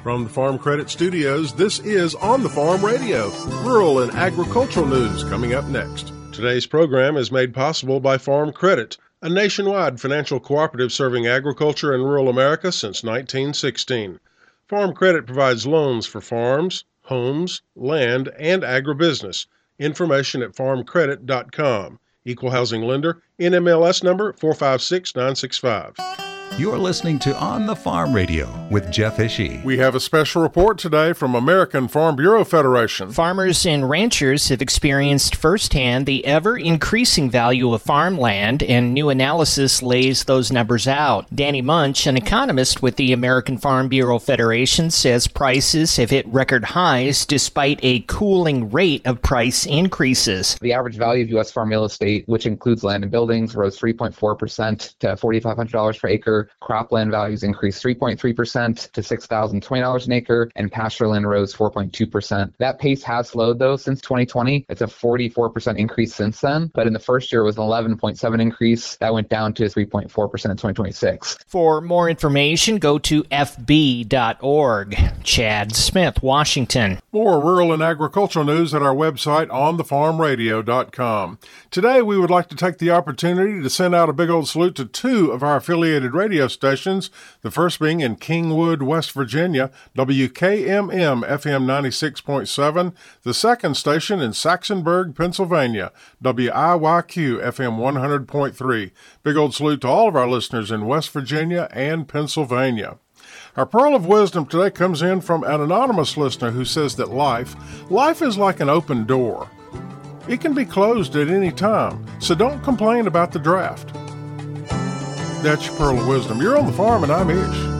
From the Farm Credit Studios, this is On the Farm Radio, rural and agricultural news coming up next. Today's program is made possible by Farm Credit, a nationwide financial cooperative serving agriculture and rural America since 1916. Farm Credit provides loans for farms, homes, land, and agribusiness. Information at farmcredit.com. Equal housing lender, NMLS number 456965. You're listening to On the Farm Radio with Jeff Ishii. We have a special report today from American Farm Bureau Federation. Farmers and ranchers have experienced firsthand the ever-increasing value of farmland, and new analysis lays those numbers out. Danny Munch, an economist with the American Farm Bureau Federation, says prices have hit record highs despite a cooling rate of price increases. The average value of U.S. farm real estate, which includes land and buildings, rose 3.4% to $4,500 per acre. Cropland values increased 3.3% to $6,020 an acre, and pasture land rose 4.2%. That pace has slowed, though, since 2020. It's a 44% increase since then, but in the first year it was an 11.7% increase. That went down to 3.4% in 2026. For more information, go to fb.org. Chad Smith, Washington. More rural and agricultural news at our website, onthefarmradio.com. Today, we would like to take the opportunity to send out a big old salute to two of our affiliated radio stations, the first being in Kingwood, West Virginia, WKMM FM 96.7, the second station in Saxonburg, Pennsylvania, WIYQ FM 100.3. Big old salute to all of our listeners in West Virginia and Pennsylvania. Our pearl of wisdom today comes in from an anonymous listener who says that life is like an open door. It can be closed at any time, so don't complain about the draft. That's your pearl of wisdom. You're on the farm, and I'm Ish.